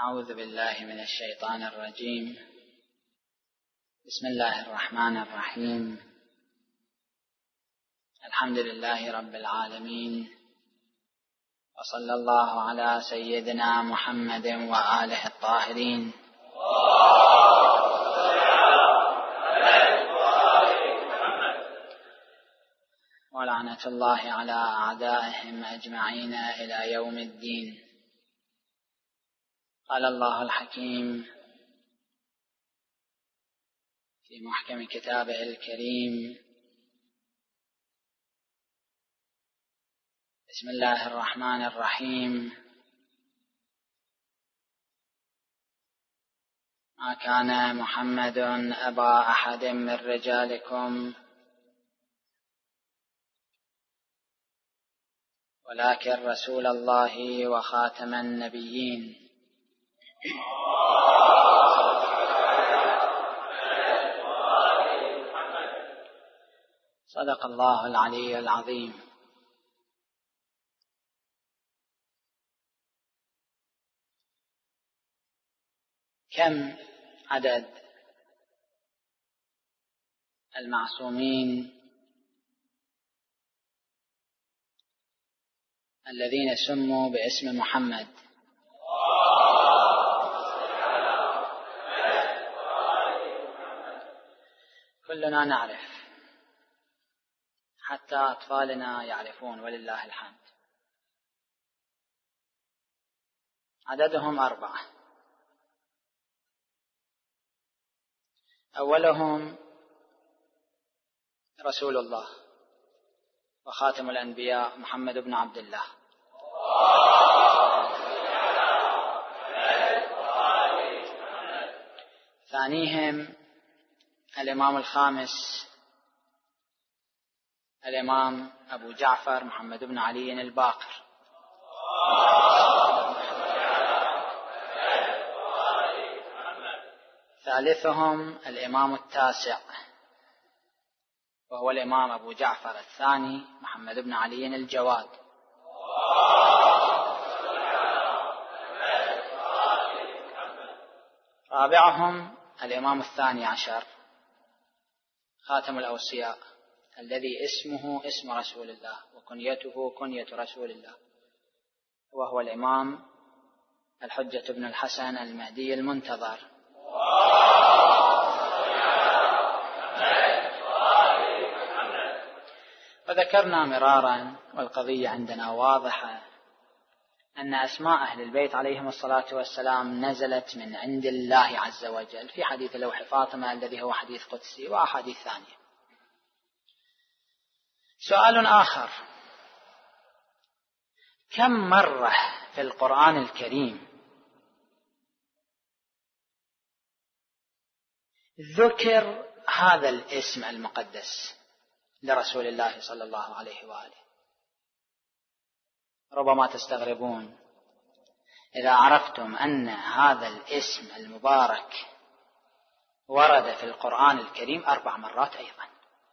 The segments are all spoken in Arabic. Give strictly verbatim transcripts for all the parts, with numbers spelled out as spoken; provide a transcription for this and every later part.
أعوذ بالله من الشيطان الرجيم. بسم الله الرحمن الرحيم. الحمد لله رب العالمين، وصلى الله على سيدنا محمد وآله الطاهرين، ولعنة الله على أعدائهم أجمعين إلى يوم الدين. قال الله الحكيم في محكم كتابه الكريم: بسم الله الرحمن الرحيم. ما كان محمد أبا أحد من رجالكم ولكن رسول الله وخاتم النبيين. صدق الله العلي العظيم. كم عدد المعصومين الذين سموا باسم محمد؟ كلنا نعرف، حتى أطفالنا يعرفون ولله الحمد. عددهم أربعة: أولهم رسول الله وخاتم الأنبياء محمد بن عبد الله، ثانيهم الإمام الخامس الإمام أبو جعفر محمد بن علي الباقر، ثالثهم الإمام التاسع وهو الإمام أبو جعفر الثاني محمد بن علي الجواد، رابعهم الإمام الثاني عشر خاتم الأوصياء الذي اسمه اسم رسول الله وكنيته كنية رسول الله، وهو الإمام الحجة بن الحسن المهدي المنتظر. وذكرنا مرارا والقضية عندنا واضحة أن أسماء أهل البيت عليهم الصلاة والسلام نزلت من عند الله عز وجل في حديث لوح فاطمة الذي هو حديث قدسي وأحاديث ثانية. سؤال آخر: كم مرة في القرآن الكريم ذكر هذا الاسم المقدس لرسول الله صلى الله عليه وآله؟ ربما تستغربون إذا عرفتم أن هذا الاسم المبارك ورد في القرآن الكريم أربع مرات أيضا.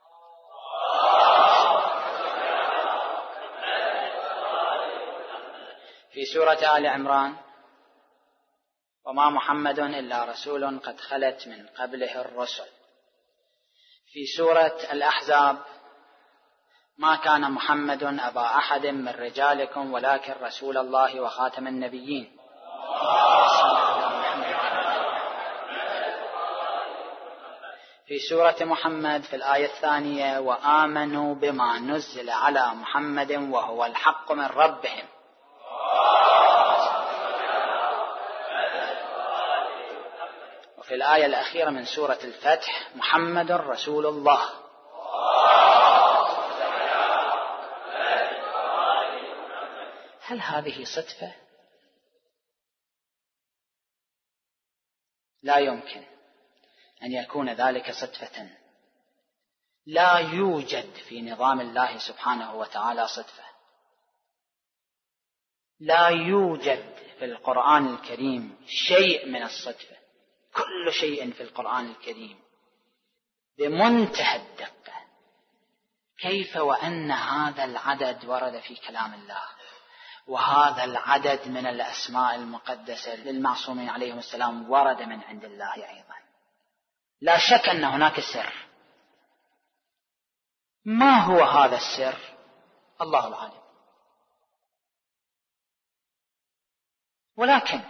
في سورة آل عمران: وما محمد إلا رسول قد خلت من قبله الرسل. في سورة الأحزاب: ما كان محمد أبا أحد من رجالكم ولكن رسول الله وخاتم النبيين. في سورة محمد في الآية الثانية: وآمنوا بما نزل على محمد وهو الحق من ربهم. وفي الآية الأخيرة من سورة الفتح: محمد رسول الله. هل هذه صدفة؟ لا يمكن أن يكون ذلك صدفة. لا يوجد في نظام الله سبحانه وتعالى صدفة. لا يوجد في القرآن الكريم شيء من الصدفة. كل شيء في القرآن الكريم بمنتهى الدقة. كيف وأن هذا العدد ورد في كلام الله وهذا العدد من الأسماء المقدسة للمعصومين عليهم السلام ورد من عند الله أيضا. لا شك أن هناك سر. ما هو هذا السر؟ الله العالم. ولكن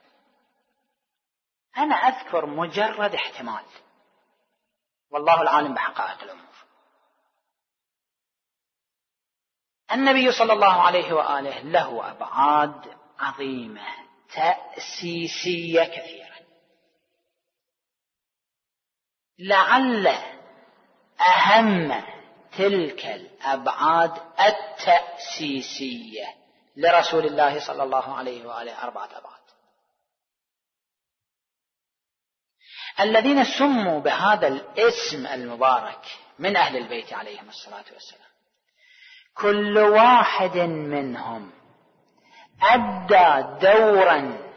أنا أذكر مجرد احتمال، والله العالم بحقائق الأمور. النبي صلى الله عليه وآله له أبعاد عظيمة تأسيسية كثيرة. لعل أهم تلك الأبعاد التأسيسية لرسول الله صلى الله عليه وآله أربعة أبعاد. الذين سموا بهذا الاسم المبارك من أهل البيت عليهم الصلاة والسلام، كل واحد منهم أدى دورا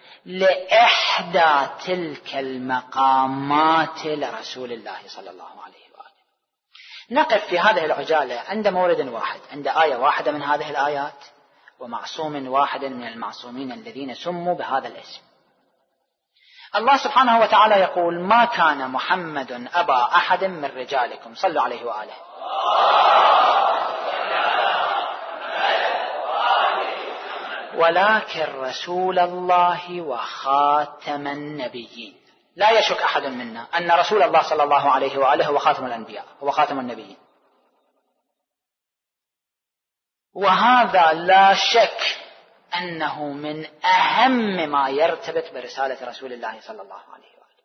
لإحدى تلك المقامات لرسول الله صلى الله عليه وآله. نقف في هذه العجالة عند مورد واحد، عند آية واحدة من هذه الآيات ومعصوم واحد من المعصومين الذين سموا بهذا الاسم. الله سبحانه وتعالى يقول: ما كان محمد أبا أحد من رجالكم، صلوا عليه وآله. ولكن رسول الله وخاتم النبيين. لا يشك أحد منا أن رسول الله صلى الله عليه وآله هو خاتم الأنبياء، هو خاتم النبيين. وهذا لا شك أنه من أهم ما يرتبط برسالة رسول الله صلى الله عليه وآله.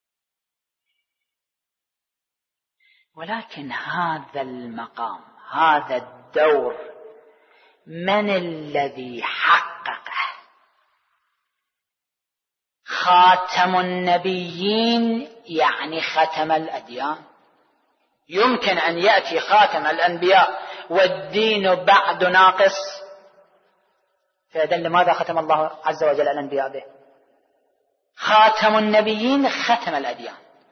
ولكن هذا المقام، هذا الدور، من الذي حققه؟ خاتم النبيين يعني ختم الأديان. يمكن أن يأتي خاتم الأنبياء والدين بعد ناقص؟ فإذن لماذا ختم الله عز وجل الأنبياء به؟ خاتم النبيين ختم الأديان،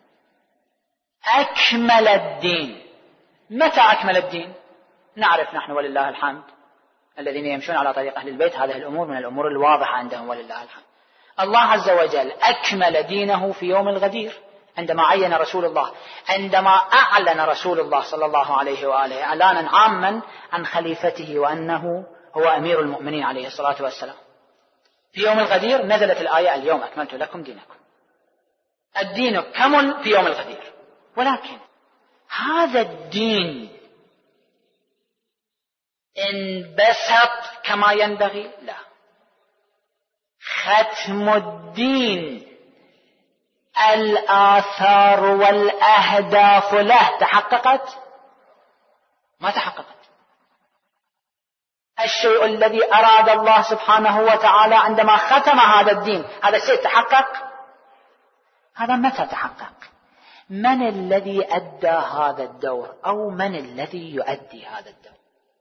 أكمل الدين. متى أكمل الدين؟ نعرف نحن ولله الحمد الذين يمشون على طريق أهل البيت هذه الأمور من الأمور الواضحة عندهم ولله الحمد. الله عز وجل أكمل دينه في يوم الغدير، عندما عين رسول الله، عندما أعلن رسول الله صلى الله عليه وآله إعلانا عاما عن خليفته وأنه هو أمير المؤمنين عليه الصلاة والسلام. في يوم الغدير نزلت الآية: اليوم أكملت لكم دينكم. الدين كمل في يوم الغدير. ولكن هذا الدين انبسط كما ينبغي؟ لا. ختم الدين، الآثار والأهداف له تحققت؟ ما تحققت. الشيء الذي أراد الله سبحانه وتعالى عندما ختم هذا الدين، هذا الشيء تحقق؟ هذا متى تحقق؟ من الذي أدى هذا الدور، أو من الذي يؤدي هذا الدور؟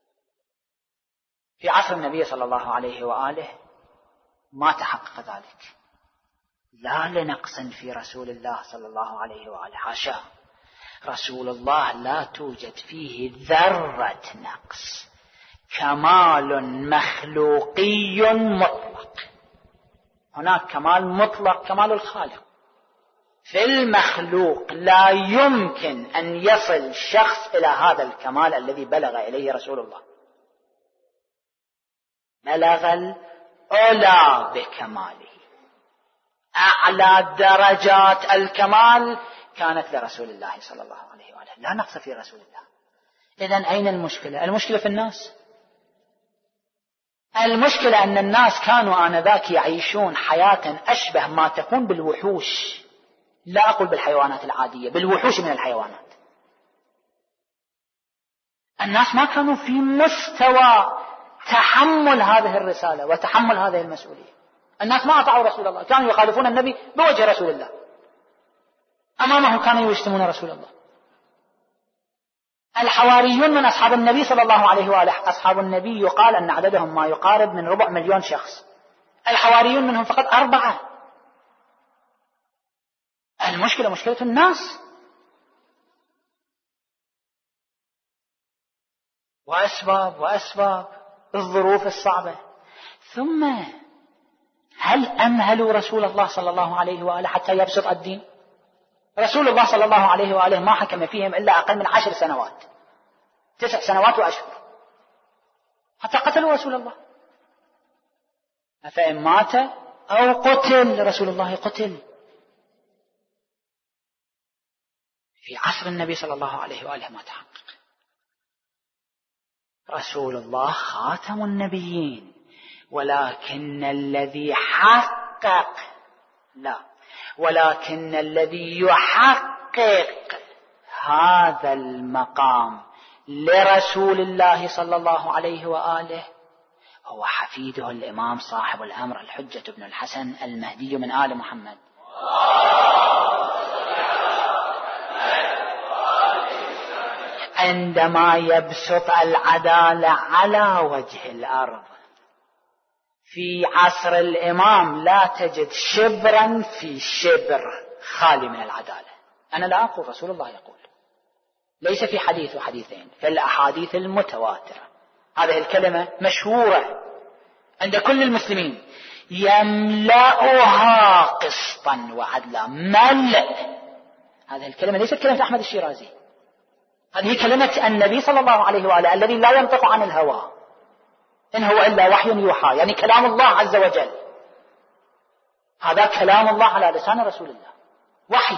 في عصر النبي صلى الله عليه وآله ما تحقق ذلك، لا لنقص في رسول الله صلى الله عليه وآله، حاشا. رسول الله لا توجد فيه ذرة نقص، كمال مخلوقي مطلق. هناك كمال مطلق، كمال الخالق. في المخلوق لا يمكن أن يصل شخص إلى هذا الكمال الذي بلغ إليه رسول الله. بلغ العلا بكماله، أعلى درجات الكمال كانت لرسول الله صلى الله عليه وآله، لا نقص في رسول الله. إذن أين المشكلة؟ المشكلة في الناس. المشكلة أن الناس كانوا آنذاك يعيشون حياة أشبه ما تكون بالوحوش، لا أقول بالحيوانات العادية، بالوحوش من الحيوانات. الناس ما كانوا في مستوى تحمل هذه الرسالة وتحمل هذه المسؤولية. الناس ما أطاعوا رسول الله، كانوا يخالفون النبي بوجه رسول الله، أمامه كانوا يشتمون رسول الله. الحواريون من أصحاب النبي صلى الله عليه وآله، أصحاب النبي يقال أن عددهم ما يقارب من ربع مليون شخص، الحواريون منهم فقط أربعة. المشكلة مشكلة الناس. وأسباب وأسباب الظروف الصعبة. ثم هل أمهلوا رسول الله صلى الله عليه وآله حتى يبسط الدين؟ رسول الله صلى الله عليه وآله ما حكم فيهم إلا أقل من عشر سنوات، تسع سنوات وأشهر، حتى قتلوا رسول الله. أفإن مات أو قتل، رسول الله قتل في عصر النبي صلى الله عليه وآله ما تحقق. رسول الله خاتم النبيين، ولكن الذي حقق لا ولكن الذي يحقق هذا المقام لرسول الله صلى الله عليه وآله هو حفيده الإمام صاحب الأمر الحجة بن الحسن المهدي من آل محمد. عندما يبسط العدالة على وجه الأرض في عصر الإمام لا تجد شبرا في شبر خالي من العدالة. أنا لا أقول، رسول الله يقول، ليس في حديث وحديثين، في الأحاديث المتواترة. هذه الكلمة مشهورة عند كل المسلمين، يملأها قسطا وعدلا. ملء، هذه الكلمة ليست كلمة أحمد الشيرازي، هذه كلمة النبي صلى الله عليه وآله الذي لا ينطق عن الهوى، إن هو إلا وحي يوحى، يعني كلام الله عز وجل. هذا كلام الله على لسان رسول الله، وحي.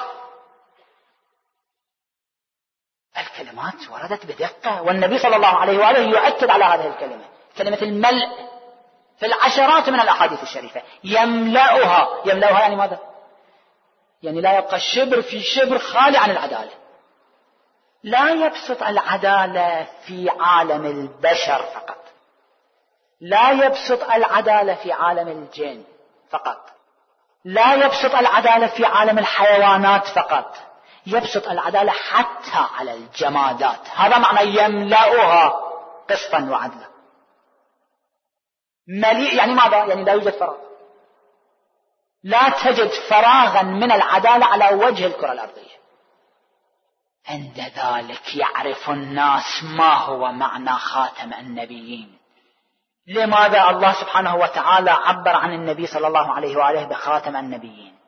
الكلمات وردت بدقة، والنبي صلى الله عليه وآله يؤكد على هذه الكلمة، كلمة الملء، في العشرات من الأحاديث الشريفة. يملأها، يملأها يعني ماذا؟ يعني لا يبقى شبر في شبر خالي عن العدالة. لا يبسط العدالة في عالم البشر فقط، لا يبسط العدالة في عالم الجن فقط، لا يبسط العدالة في عالم الحيوانات فقط، يبسط العدالة حتى على الجمادات. هذا معنى يملأها قسطا وعدلا. مليء يعني ماذا؟ يعني لا يوجد فراغ، لا تجد فراغا من العدالة على وجه الكرة الأرضية. عند ذلك يعرف الناس ما هو معنى خاتم النبيين. لماذا الله سبحانه وتعالى عبر عن النبي صلى الله عليه وآله بخاتم النبيين؟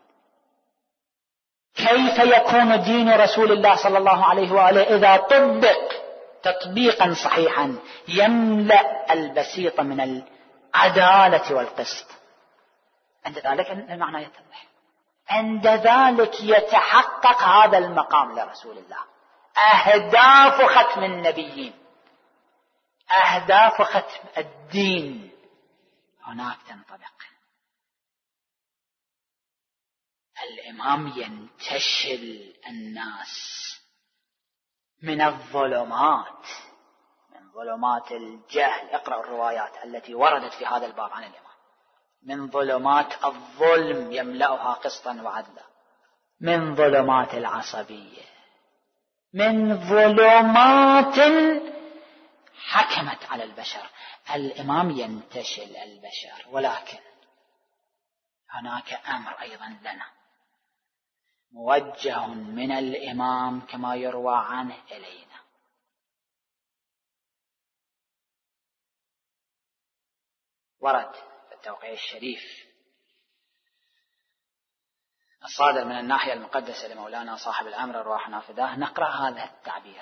كيف يكون دين رسول الله صلى الله عليه وآله إذا طبق تطبيقا صحيحا يملأ البسيط من العدالة والقسط؟ عند ذلك المعنى يتضح، عند ذلك يتحقق هذا المقام لرسول الله. أهداف ختم النبيين، أهداف ختم الدين هناك تنطبق. الإمام ينتشل الناس من الظلمات، من ظلمات الجهل. اقرأوا الروايات التي وردت في هذا الباب عن الإمام. من ظلمات الظلم يملأها قسطا وعدلا، من ظلمات العصبية، من ظلمات حكمت على البشر. الإمام ينتشل البشر، ولكن هناك أمر أيضا لنا موجه من الإمام كما يروى عنه إلينا. ورد في التوقيع الشريف الصادر من الناحية المقدسة لمولانا صاحب الأمر الروح نافذاه، نقرأ هذا التعبير: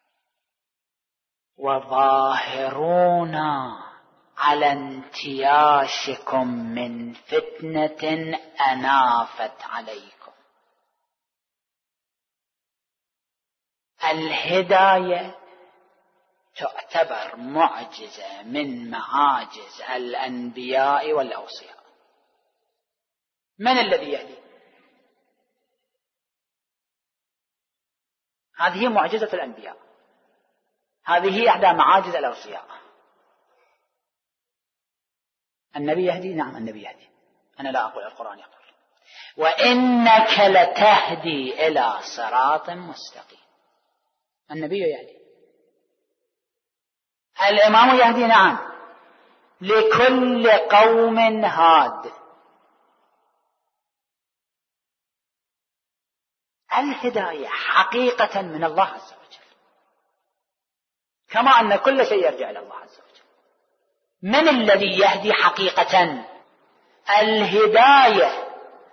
وظاهرون على انتياشكم من فتنة أنافت عليكم. الهداية تعتبر معجزة من معاجز الأنبياء والأوصياء. من الذي يهدي؟ هذه معجزة الأنبياء، هذه إحدى معاجز الأوصياء. النبي يهدي؟ نعم النبي يهدي، أنا لا أقول، القرآن يقول وإنك لتهدي إلى صراط مستقيم. النبي يهدي، الإمام يهدي، نعم، لكل قوم هاد. الهداية حقيقة من الله عز وجل، كما أن كل شيء يرجع إلى الله عز وجل. من الذي يهدي حقيقة؟ الهداية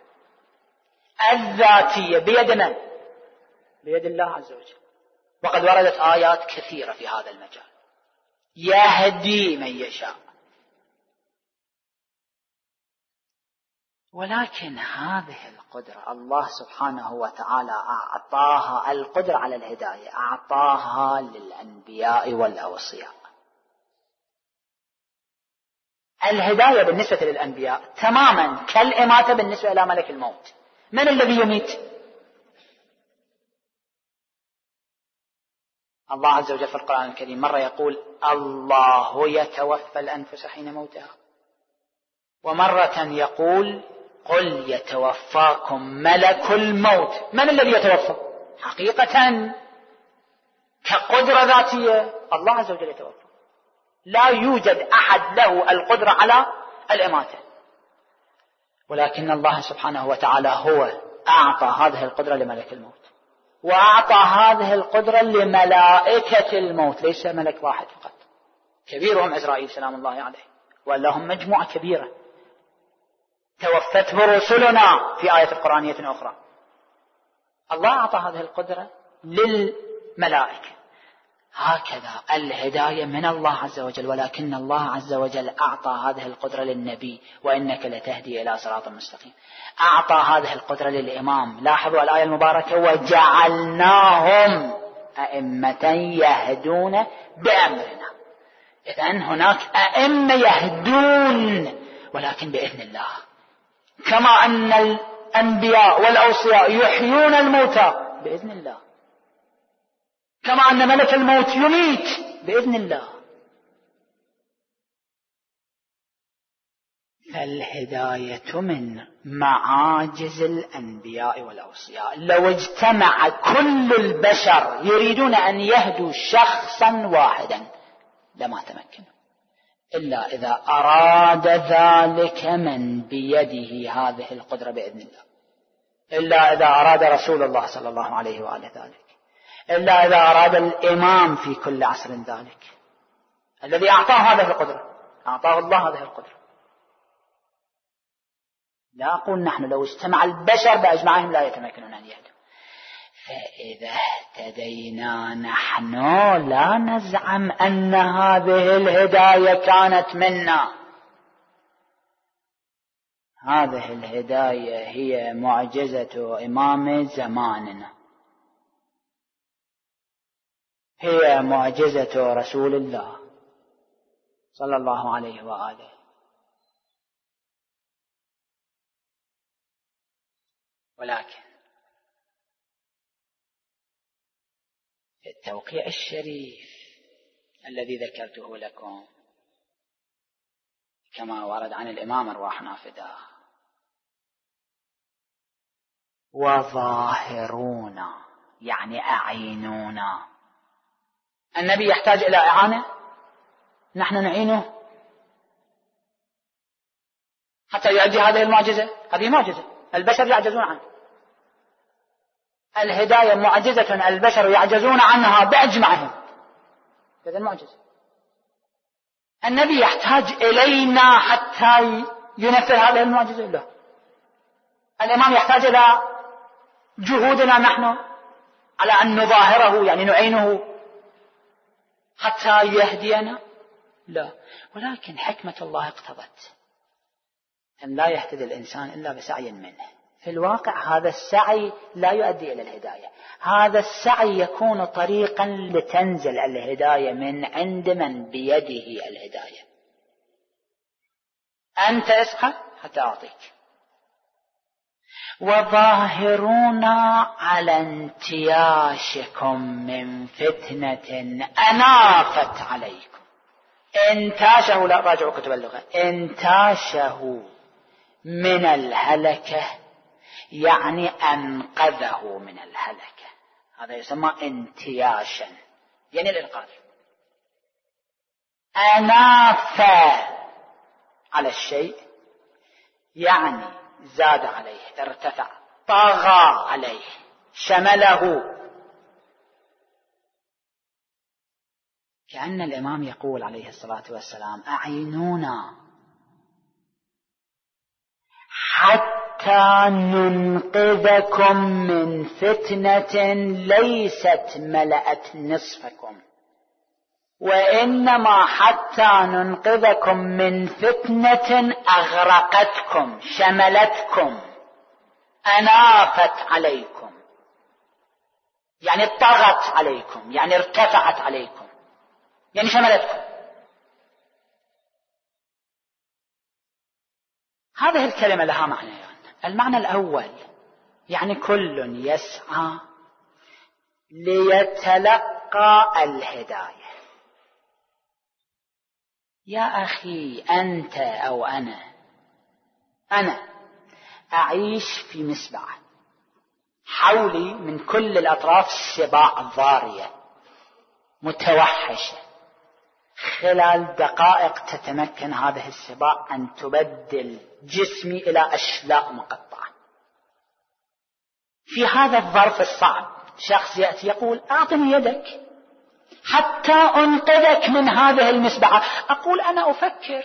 الذاتية بيد من؟ بيد الله عز وجل. وقد وردت آيات كثيرة في هذا المجال، يهدي من يشاء. ولكن هذه القدرة الله سبحانه وتعالى أعطاها، القدرة على الهداية أعطاها للأنبياء والأوصياء. الهداية بالنسبة للأنبياء تماما كالإماتة بالنسبة إلى ملك الموت. من الذي يميت؟ الله عز وجل في القرآن الكريم مرة يقول الله يتوفى الأنفس حين موتها، ومرة يقول قل يتوفاكم ملك الموت. من الذي يتوفى؟ حقيقة كقدرة ذاتية الله عز وجل يتوفى، لا يوجد أحد له القدرة على الإماتة، ولكن الله سبحانه وتعالى هو أعطى هذه القدرة لملك الموت، وأعطى هذه القدرة لملائكة الموت، ليس ملك واحد فقط، كبيرهم عزرائيل سلام الله عليه، ولهم مجموعة كبيرة توفته رسلنا في آية قرآنية أخرى. الله أعطى هذه القدرة للملائكة. هكذا الهداية من الله عز وجل، ولكن الله عز وجل أعطى هذه القدرة للنبي وإنك لتهدي إلى صراط مستقيم. أعطى هذه القدرة للإمام. لاحظوا الآية المباركة وجعلناهم أئمة يهدون بأمرنا. إذن هناك أئمة يهدون ولكن بإذن الله، كما أن الأنبياء والأوصياء يحيون الموتى بإذن الله، كما أن ملك الموت يميت بإذن الله. فالهداية من معاجز الأنبياء والأوصياء. لو اجتمع كل البشر يريدون أن يهدوا شخصا واحدا لما تمكنوا، إلا إذا أراد ذلك من بيده هذه القدرة بإذن الله، إلا إذا أراد رسول الله صلى الله عليه وآله ذلك، إلا إذا أراد الإمام في كل عصر ذلك الذي أعطاه هذه القدرة، أعطاه الله هذه القدرة. لا أقول نحن لو اجتمع البشر بأجمعهم لا يتمكنون أن يهدوا. فإذا اهتدينا نحن لا نزعم أن هذه الهداية كانت منا. هذه الهداية هي معجزة إمام زماننا، هي معجزة رسول الله صلى الله عليه وآله. ولكن في التوقيع الشريف الذي ذكرته لكم كما ورد عن الإمام أرواحنا فداه وظاهرون يعني أعينونا. النبي يحتاج إلى إعانة، نحن نعينه حتى يؤدي هذه المعجزة. هذه معجزة البشر يعجزون عنها. الهداية معجزة البشر يعجزون عنها بأجمعهم، هذا المعجزة. النبي يحتاج إلينا حتى ينفذ هذه المعجزة له. الإمام يحتاج إلى جهودنا نحن على أن نظاهره يعني نعينه حتى يهدينا، لا. ولكن حكمة الله اقتضت أن لا يهتدي الإنسان إلا بسعي منه. في الواقع هذا السعي لا يؤدي إلى الهداية، هذا السعي يكون طريقا لتنزل الهداية من عند من بيده الهداية. أنت اسعى حتى أعطيك. وظاهرون على انتياشكم من فتنة أنافت عليكم. انتاشه، لا راجعوا كتب اللغة، انتاشه من الهلكة يعني أنقذه من الهلكة، هذا يسمى انتياشا يعني الإنقاذ. أناف على الشيء يعني زاد عليه، ارتفع، طغى عليه، شمله. كأن الإمام يقول عليه الصلاة والسلام أعينونا حتى ننقذكم من فتنة ليست ملأت نصفكم، وإنما حتى ننقذكم من فتنة أغرقتكم، شملتكم، أنافت عليكم، يعني طغت عليكم، يعني ارتفعت عليكم، يعني شملتكم. هذه الكلمة لها معنيان. يعني. المعنى الأول يعني كل يسعى ليتلقى الهداية. يا أخي أنت أو أنا أنا أعيش في مسبعة، حولي من كل الأطراف سباع ضارية متوحشة، خلال دقائق تتمكن هذه السباع أن تبدل جسمي إلى أشلاء مقطعة. في هذا الظرف الصعب شخص يأتي يقول أعطني يدك حتى أنقذك من هذه المسبعة. أقول أنا أفكر،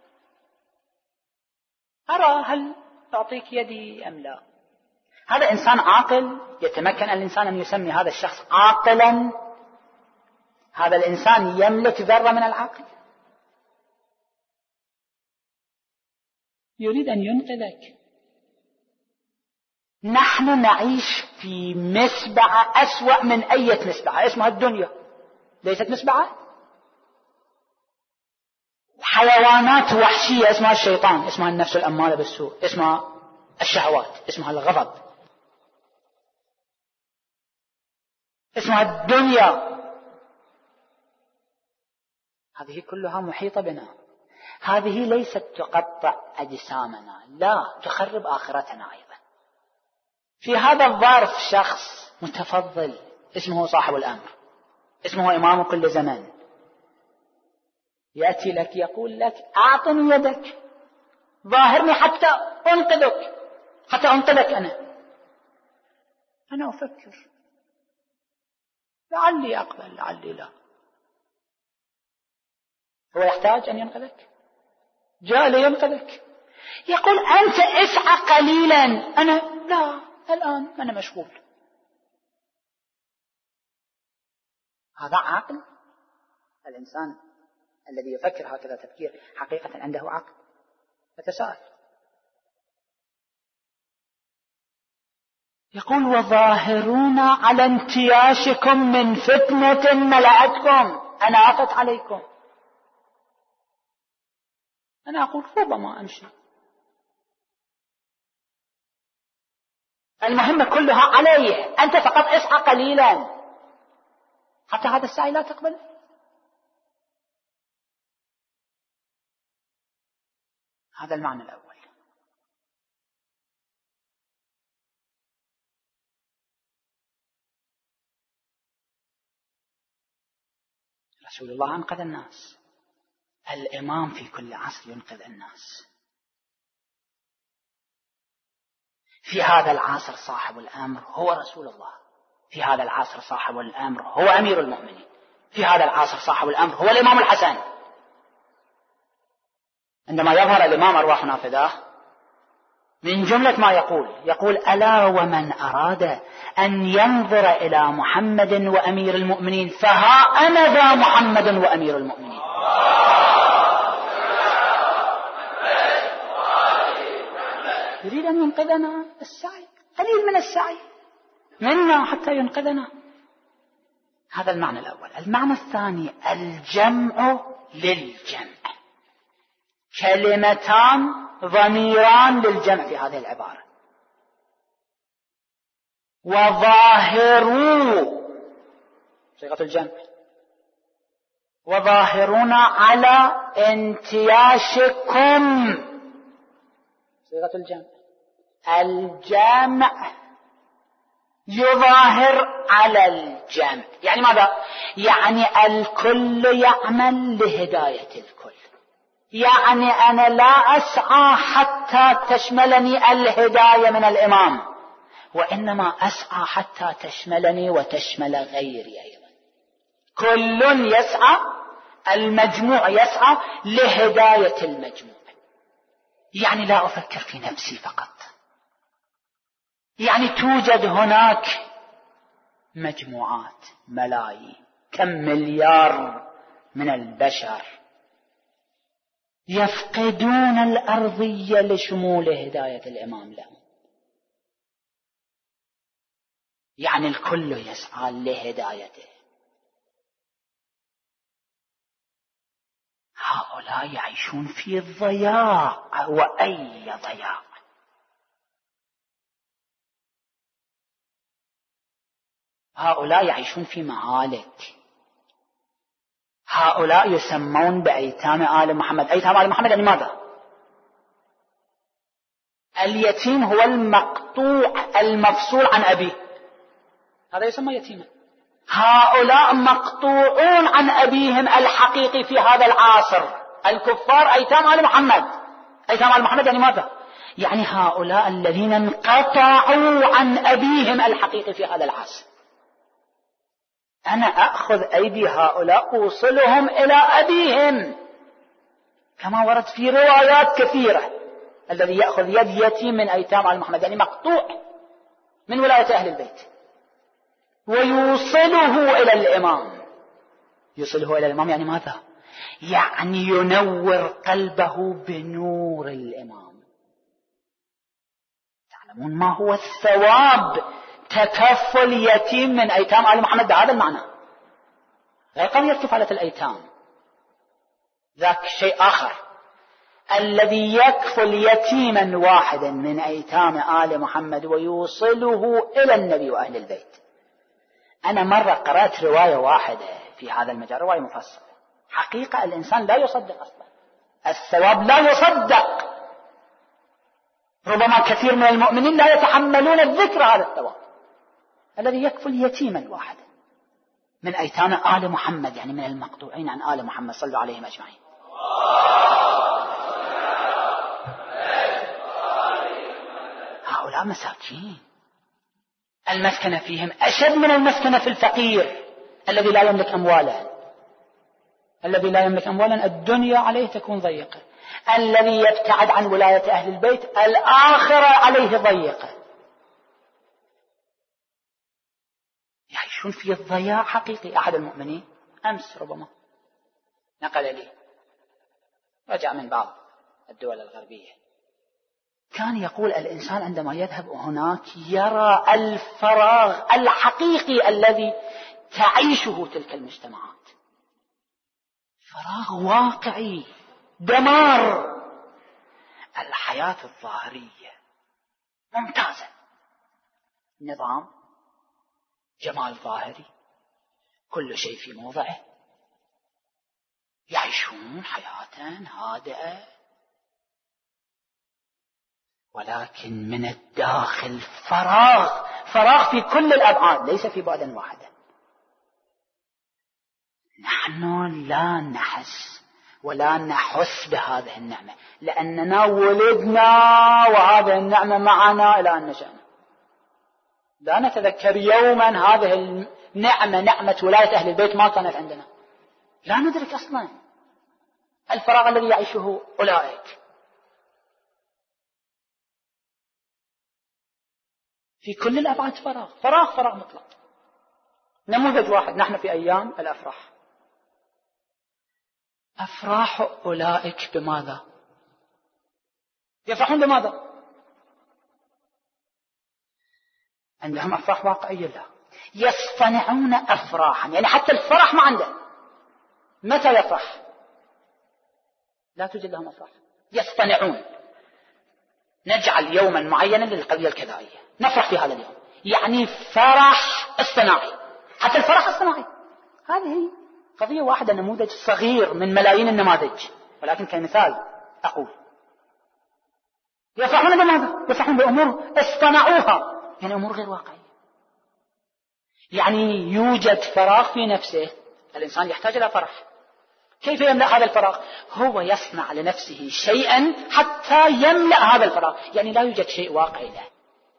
أرى هل أعطيك يدي أم لا. هذا إنسان عاقل؟ يتمكن الإنسان أن يسمي هذا الشخص عاقلا؟ هذا الإنسان يملك ذرة من العقل؟ يريد أن ينقذك. نحن نعيش في مسبعة أسوأ من أي مسبعة، اسمها الدنيا. ليست مسبعة؟ حيوانات وحشية اسمها الشيطان، اسمها النفس الأمارة بالسوء، اسمها الشهوات، اسمها الغضب، اسمها الدنيا. هذه كلها محيطة بنا. هذه ليست تقطع أجسامنا، لا، تخرب آخرتنا أيضا. في هذا الظرف شخص متفضل اسمه صاحب الأمر، اسمه إمام كل زمان، يأتي لك يقول لك أعطني يدك، ظاهرني حتى أنقذك، حتى أنقذك. أنا أنا أفكر، لعلي أقبل لعلي لا. هو يحتاج أن ينقذك؟ جاء لينقذك. يقول أنت اسعى قليلا. أنا لا، الآن أنا مشغول. هذا عقل؟ الإنسان الذي يفكر هكذا تفكير حقيقة عنده عقل؟ فتساءل. يقول وظاهرون على انتياشكم من فتنة ملأتكم، أنافت عليكم. أنا أقول ربما أمشي، المهمة كلها عليه، أنت فقط اسعى قليلا حتى هذا السعي لا تقبل. هذا المعنى الأول. رسول الله أنقذ الناس، الإمام في كل عصر ينقذ الناس. في هذا العصر صاحب الأمر هو رسول الله، في هذا العصر صاحب الأمر هو أمير المؤمنين، في هذا العصر صاحب الأمر هو الإمام الحسن. عندما يظهر الإمام أرواحنا فداه، من جملة ما يقول يقول ألا ومن أراد أن ينظر إلى محمد وأمير المؤمنين فها أنا ذا محمد وأمير المؤمنين. يريد أن ينقذنا، السعي قليل من السعي منا حتى ينقذنا. هذا المعنى الأول. المعنى الثاني الجمع للجمع، كلمتان ضميران للجمع في هذه العبارة. وظاهروا صيغة الجمع، وظاهرون على انتياشكم صيغة الجمع. الجمع يظاهر على الجمع، يعني ماذا؟ يعني الكل يعمل لهداية الكل. يعني أنا لا أسعى حتى تشملني الهداية من الإمام، وإنما أسعى حتى تشملني وتشمل غيري أيضا. كل يسعى المجموع يسعى لهداية المجموع. يعني لا أفكر في نفسي فقط، يعني توجد هناك مجموعات، ملايين، كم مليار من البشر يفقدون الأرضية لشمول هداية الإمام لهم. يعني الكل يسعى لهدايته. هؤلاء يعيشون في ضياع، وأي ضياع. هؤلاء يعيشون في مهالك. هؤلاء يسمون بأيتام آل محمد. أيتام آل محمد يعني ماذا؟ اليتيم هو المقطوع المفصول عن أبيه، هذا يسمى يتيما. هؤلاء مقطوعون عن أبيهم الحقيقي في هذا العصر. الكفار أيتام آل محمد. أيتام آل محمد يعني ماذا؟ يعني هؤلاء الذين انقطعوا عن أبيهم الحقيقي في هذا العصر. أنا أخذ أيدي هؤلاء أوصلهم إلى أبيهم، كما ورد في روايات كثيرة. الذي يأخذ يد يتيم من أيتام آل محمد يعني مقطوع من ولاية أهل البيت، ويوصله إلى الإمام. يوصله إلى الإمام يعني ماذا؟ يعني ينور قلبه بنور الإمام. تعلمون ما هو الثواب تكفل يتيم من أيتام آل محمد بهذا المعنى، غير قضية كفالة الأيتام، ذاك شيء آخر. الذي يكفل يتيما واحدا من أيتام آل محمد ويوصله إلى النبي وأهل البيت. أنا مرة قرأت رواية واحدة في هذا المجال، رواية مفصلة، حقيقة الإنسان لا يصدق أصلا، الثواب لا يصدق. ربما كثير من المؤمنين لا يتحملون الذكر هذا الثواب. الذي يكفل يتيما واحدا من أيتام آل محمد يعني من المقطوعين عن آل محمد صلوا عليهم أجمعين. هؤلاء مساكين، المسكنة فيهم أشد من المسكنة في الفقير الذي لا يملك أموالا. الذي لا يملك أموالا الدنيا عليه تكون ضيقة، الذي يبتعد عن ولاية أهل البيت الآخرة عليه ضيقة. يعيشون في الضياع حقيقي. أحد المؤمنين أمس ربما نقل لي، رجع من بعض الدول الغربية، كان يقول الإنسان عندما يذهب هناك يرى الفراغ الحقيقي الذي تعيشه تلك المجتمعات، فراغ واقعي، دمار. الحياة الظاهرية ممتازة، نظام، جمال ظاهري، كل شيء في موضعه، يعيشون حياة هادئة، ولكن من الداخل فراغ، فراغ في كل الأبعاد، ليس في بعد واحدة. نحن لا نحس ولا نحس بهذه النعمة، لأننا ولدنا وهذه النعمة معنا إلى أن نشأنا. لا نتذكر يوما هذه النعمة، نعمة ولاية أهل البيت ما كانت عندنا، لا ندرك أصلا الفراغ الذي يعيشه أولئك. في كل الأبعاد فراغ، فراغ فراغ مطلق. نموذج واحد، نحن في أيام الأفراح. أفراح أولئك بماذا؟ يفرحون بماذا؟ عندهم أفراح واقعية؟ لا، يصطنعون أفراحا، يعني حتى الفرح ما عنده. متى يفرح؟ لا توجد لهم أفراح، يصطنعون. نجعل يوما معينا للقضية الكذائية، نفرح في هذا اليوم، يعني فرح اصطناعي. حتى الفرح اصطناعي. هذه هي قضية واحدة، نموذج صغير من ملايين النماذج، ولكن كمثال أقول يفرحون بماذا؟ يفرحون بأمور اصطنعوها، يعني أمور غير واقعية. يعني يوجد فراغ في نفسه، الإنسان يحتاج إلى فرح. كيف يملأ هذا الفراغ؟ هو يصنع لنفسه شيئا حتى يملأ هذا الفراغ، يعني لا يوجد شيء واقعي له.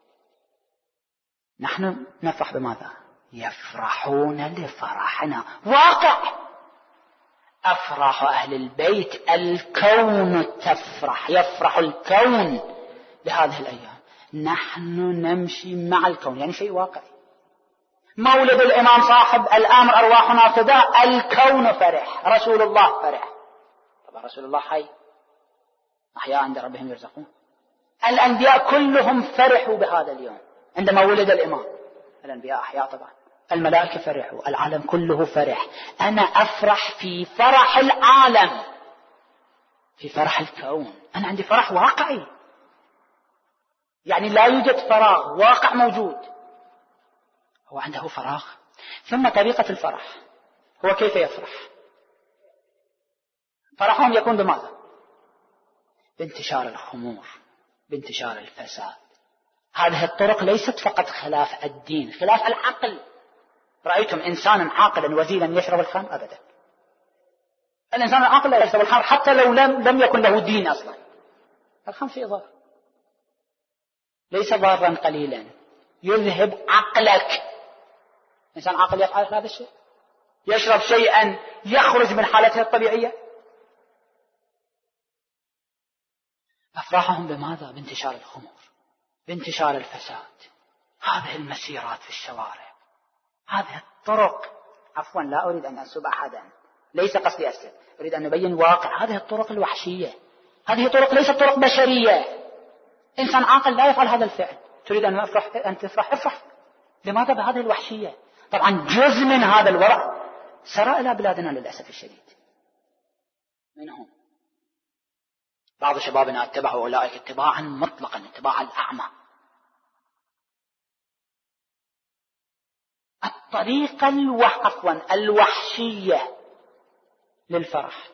نحن نفرح بماذا؟ يفرحون لفرحنا، واقع. أفراح أهل البيت الكون تفرح، يفرح الكون بهذه الأيام. نحن نمشي مع الكون، يعني شيء واقعي. مولد الإمام صاحب الأمر أرواحنا فداء، الكون فرح، رسول الله فرح. طبعا رسول الله حي، أحياء عند ربهم يرزقون. الأنبياء كلهم فرحوا بهذا اليوم عندما ولد الإمام. الأنبياء أحياء طبعا، الملائكة فرحوا، العالم كله فرح. أنا أفرح في فرح العالم، في فرح الكون. أنا عندي فرح واقعي، يعني لا يوجد فراغ، واقع موجود. هو عنده فراغ. ثم طريقة الفرح، هو كيف يفرح؟ فرحهم يكون بماذا؟ بانتشار الخمور، بانتشار الفساد. هذه الطرق ليست فقط خلاف الدين، خلاف العقل. رأيتم إنسانا عاقلا وزيلا يشرب الخمر؟ أبدا. الإنسان العاقل لا يشرب الخمر حتى لو لم, لم يكن له دين أصلا. الخمر فيه ضار، ليس ضارا قليلا، يذهب عقلك. إنسان عاقل يفعل هذا الشيء، يشرب شيئا يخرج من حالته الطبيعية. أفراحهم بماذا؟ بانتشار الخمور، بانتشار الفساد. هذه المسيرات في الشوارع، هذه الطرق، عفوا لا أريد أن أنسب أحدا، ليس قصدي أسب، أريد أن نبين واقع. هذه الطرق الوحشية، هذه طرق ليست طرق بشرية. إنسان عاقل لا يفعل هذا الفعل. تريد أن أفرح، أن تفرح، افرح. لماذا بهذه الوحشية؟ طبعا جزء من هذا الورع سرى إلى بلادنا للأسف الشديد. منهم بعض شبابنا اتبعوا أولئك اتباعا مطلقا، اتباعا الأعمى. الطريقة الوح... عفوا الوحشية للفرح،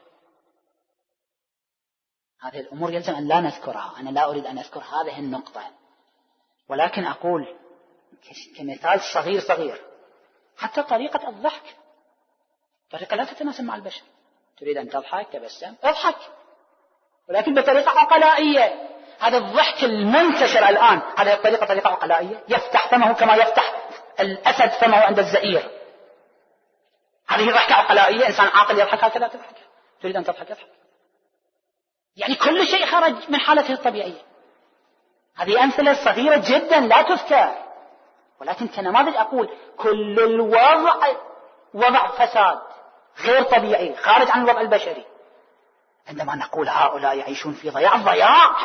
هذه الأمور يلزم أن لا نذكرها. أنا لا أريد أن أذكر هذه النقطة، ولكن أقول كمثال صغير صغير. حتى طريقة الضحك، طريقة لا تتناسب مع البشر. تريد أن تضحك، تبسم، اضحك، ولكن بطريقة عقلائية. هذا الضحك المنتشر الآن، هذه الطريقة طريقة عقلائية، يفتح فمه كما يفتح الأسد فمه عند الزئير. هذه ضحكة عقلائية. إنسان عاقل يضحك هكذا تضحك. تريد أن تضحك، يضحك، يعني كل شيء خرج من حالته الطبيعية. هذه أمثلة صغيرة جدا لا تذكر، ولكن كنماذج أقول كل الوضع وضع فساد غير طبيعي، خارج عن الوضع البشري. عندما نقول هؤلاء يعيشون في ضياع، ضياع.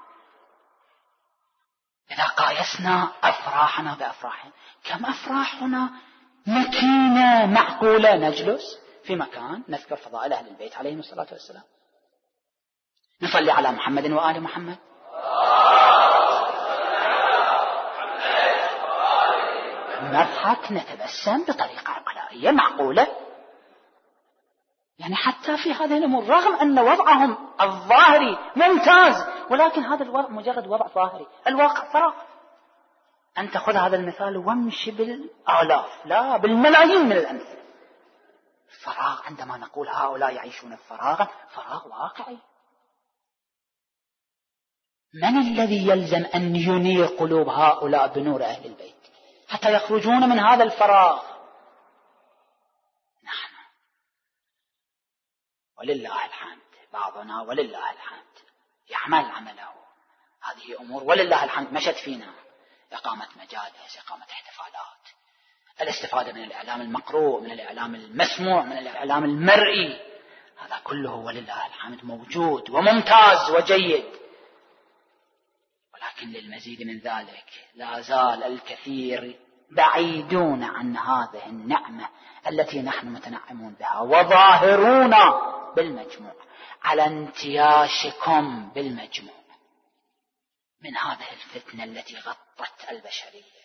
إذا قايسنا أفراحنا بأفراحهم، كم أفراحنا مكينة معقولة. نجلس في مكان نذكر فضائل أهل البيت عليهم الصلاة والسلام، نصلي على محمد وآل محمد، نضحك، نتبسم بطريقة عقلائية معقولة. يعني حتى في هذه الأمور، رغم أن وضعهم الظاهري ممتاز، ولكن هذا الوضع مجرد وضع ظاهري، الواقع فراغ. أنت خذ هذا المثال وامشي بالآلاف، لا بالملايين من الأمثلة. فراغ. عندما نقول هؤلاء يعيشون فراغا، فراغ واقعي. من الذي يلزم أن ينير قلوب هؤلاء بنور أهل البيت حتى يخرجون من هذا الفراغ؟ نحن، ولله الحمد. بعضنا ولله الحمد يعمل عمله. هذه أمور ولله الحمد مشت فينا، إقامة مجالس، إقامة احتفالات، الاستفادة من الإعلام المقروء، من الإعلام المسموع، من الإعلام المرئي. هذا كله ولله الحمد موجود وممتاز وجيد، ولكن للمزيد من ذلك لا زال الكثير بعيدون عن هذه النعمة التي نحن متنعمون بها، وظاهرون بالمجموع على انتياشكم بالمجموع من هذه الفتنة التي غطت البشرية.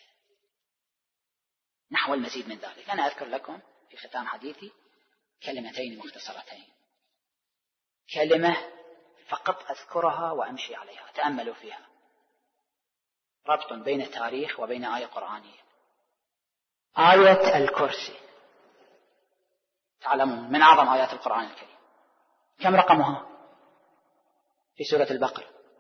نحو المزيد من ذلك، أنا أذكر لكم في ختام حديثي كلمتين مختصرتين، كلمة فقط أذكرها وأمشي عليها، تأملوا فيها، ربط بين التاريخ وبين آية قرآنية. آية الكرسي تعلمون من أعظم آيات القرآن الكريم. كم رقمها في سورة البقرة؟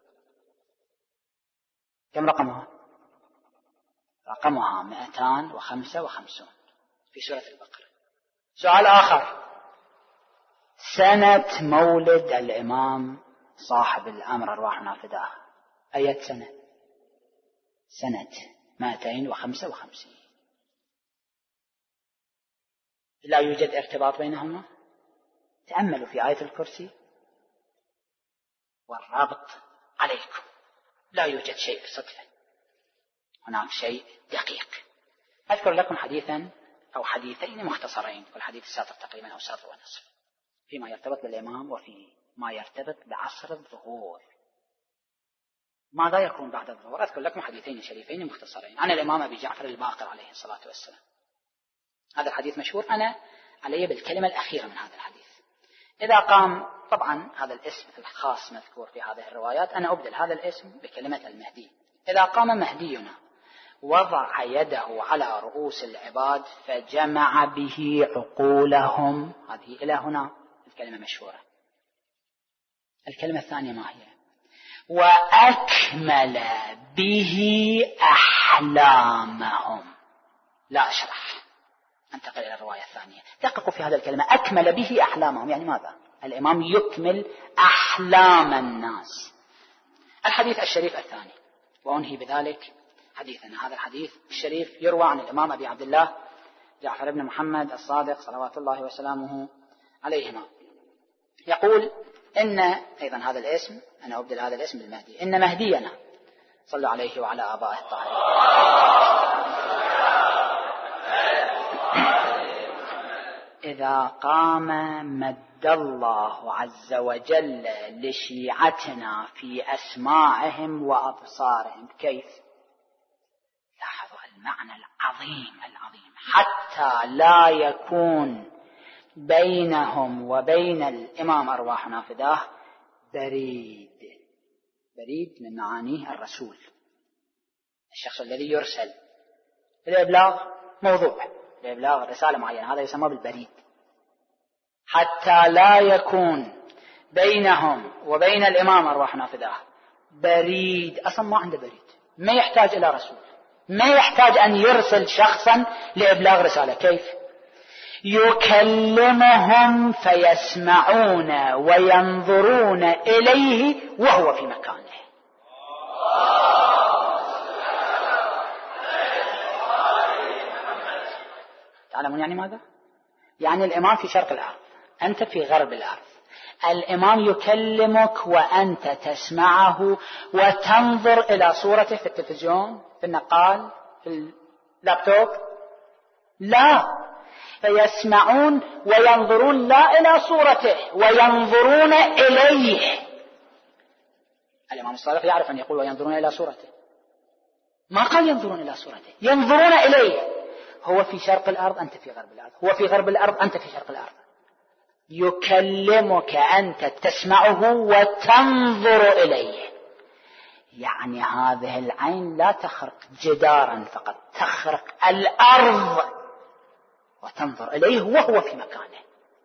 كم رقمها؟ رقمها مئتان وخمسة وخمسون في سورة البقرة. سؤال آخر، سنة مولد الإمام صاحب الأمر أرواحنا فداه أية سنة؟ سنة مائتين وخمسة وخمسين. لا يوجد ارتباط بينهما. تأملوا في آية الكرسي والرابط عليكم، لا يوجد شيء صدفة، هناك شيء دقيق. أذكر لكم حديثا أو حديثين مختصرين، والحديث الساطر تقريبا أو ساطر ونصف، فيما يرتبط بالإمام وفي ما يرتبط بعصر الظهور. ماذا يكون بعد الظهور؟ أذكر لكم حديثين شريفين مختصرين عن الإمام أبي جعفر الباقر عليه الصلاة والسلام. هذا الحديث مشهور، أنا علي بالكلمة الأخيرة من هذا الحديث. إذا قام، طبعا هذا الاسم الخاص مذكور في هذه الروايات، أنا أبدل هذا الاسم بكلمة المهدي. إذا قام مهدينا وضع يده على رؤوس العباد فجمع به عقولهم، هذه إلى هنا الكلمة مشهورة. الكلمة الثانية ما هي؟ وأكمل به أحلامهم. لا أشرح، انتقل إلى الرواية الثانية. دققوا في هذا الكلمة، أكمل به أحلامهم، يعني ماذا؟ الإمام يكمل أحلام الناس. الحديث الشريف الثاني، وأنهي بذلك حديثنا. هذا الحديث الشريف يروى عن الإمام أبي عبد الله جعفر بن محمد الصادق صلوات الله وسلامه عليهما، يقول إن أيضا هذا الاسم، أنا أبدل هذا الاسم بالمهدي، إن مهدينا صلوا عليه وعلى آبائه الطاهرين إذا قام مد الله عز وجل لشيعتنا في أسماعهم وأبصارهم. كيف؟ لاحظوا المعنى العظيم العظيم، حتى لا يكون بينهم وبين الإمام أرواحنا فداه بريد. بريد من معانيه الرسول، الشخص الذي يرسل لإبلاغ موضوع، لإبلاغ رسالة معينة، هذا يسمى بالبريد. حتى لا يكون بينهم وبين الإمام أرواحنا فداه بريد. أصلا ما عنده بريد، ما يحتاج إلى رسول، ما يحتاج أن يرسل شخصا لإبلاغ رسالة. كيف؟ يكلمهم فيسمعون وينظرون إليه وهو في مكانه. تعلمون يعني ماذا؟ يعني الإمام في شرق الأرض، أنت في غرب الأرض، الإمام يكلمك وأنت تسمعه وتنظر إلى صورته في التلفزيون، في النقال، في اللابتوب. لا، فيسمعون وينظرون لا إلى صورته، وينظرون إليه. الإمام الصادق يعرف أن يقول وينظرون إلى صورته، ما قال ينظرون إلى صورته، ينظرون إليه. هو في شرق الأرض، أنت في غرب الأرض، هو في غرب الأرض، أنت في شرق الأرض. يكلمك أنت تسمعه وتنظر إليه. يعني هذه العين لا تخرق جدارا فقط، تخرق الأرض وتنظر إليه وهو في مكانه.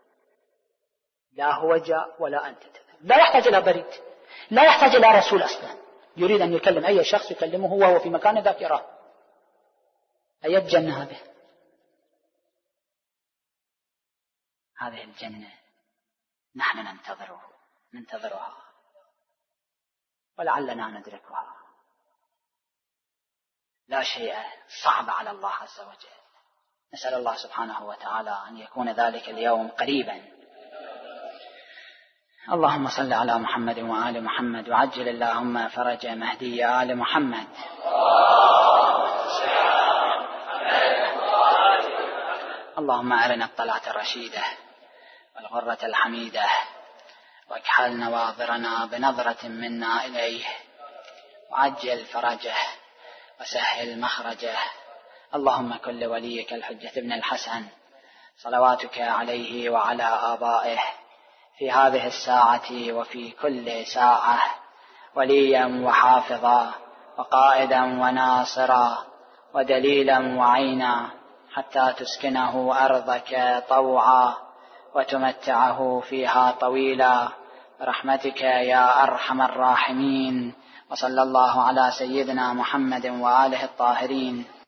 لا هو جاء ولا أنت تذهب، لا يحتاج إلى بريد، لا يحتاج إلى رسول أصلا. يريد أن يكلم أي شخص يكلمه وهو في مكانه، ذاك يراه. أي الجنة هذه؟ هذه الجنة نحن ننتظره ننتظرها ولعلنا ندركها. لا شيء صعب على الله عز وجل. نسأل الله سبحانه وتعالى أن يكون ذلك اليوم قريبا. اللهم صل على محمد وآل محمد، وعجل اللهم فرج مهدي آل محمد. اللهم أرنا الطلعة الرشيدة والغرة الحميدة، واكحل نواظرنا بنظرة منا إليه، وعجل فرجه وسهل مخرجه. اللهم كن لوليك الحجة ابن الحسن صلواتك عليه وعلى آبائه في هذه الساعة وفي كل ساعة وليا وحافظا وقائدا وناصرا ودليلا وعينا، حتى تسكنه أرضك طوعا وتمتعه فيها طويلا برحمتك يا أرحم الراحمين. وصلى الله على سيدنا محمد وآله الطاهرين.